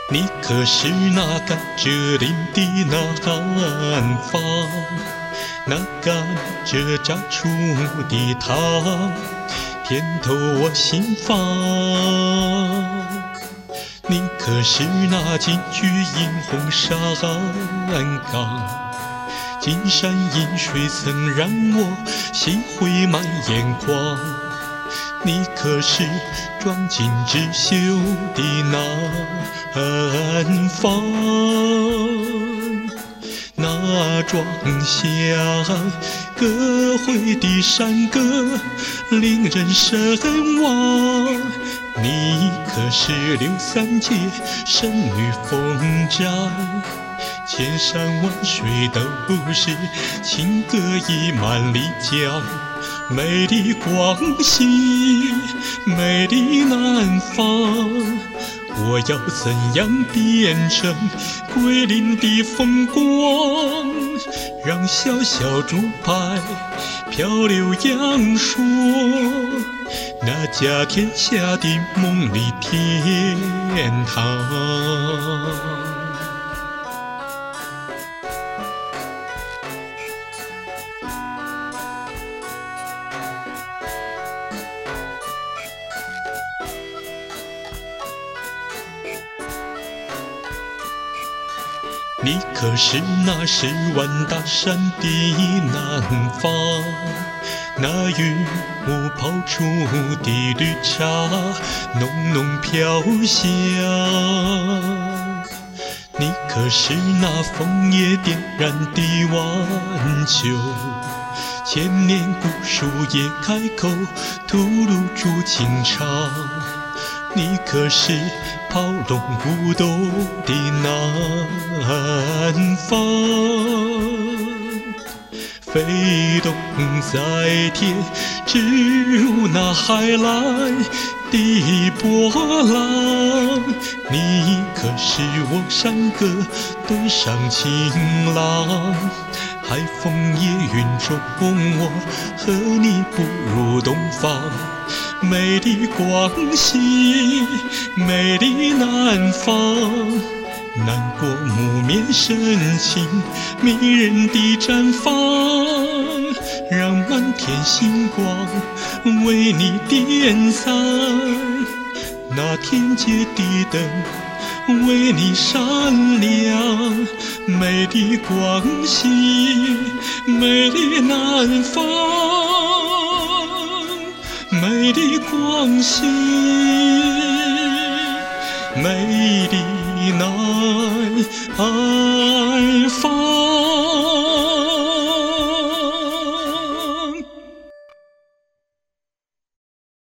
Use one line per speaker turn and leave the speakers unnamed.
你可是那甘蔗林的南方，那甘蔗榨出的糖，甜透我心房。你可是那金菊映红山岗，金山银水曾让我心灰满眼眶。你可是装进织绣的南方，那庄稼歌会的山歌令人神往。你可是刘三姐神女风站，千山万水都是情歌溢满丽江。美丽广西，美丽南方，我要怎样变成桂林的风光，让小小竹排漂流阳朔，那家天下的梦里天堂。你可是那10万大山的南方，那榆木泡出的绿茶浓浓飘香。你可是那枫叶点燃的晚秋，千年古树也开口吐露出情长。你可是抛龙舞斗的南方，飞动在天，直入那海来的波浪。你可是我山歌对上情郎，海风夜云中我和你步入东方。美丽广西，美丽南方，南国木棉深情迷人的绽放，让满天星光为你点赞，那天街的灯为你闪亮。美丽广西，美丽南方，美丽广西，美丽南方。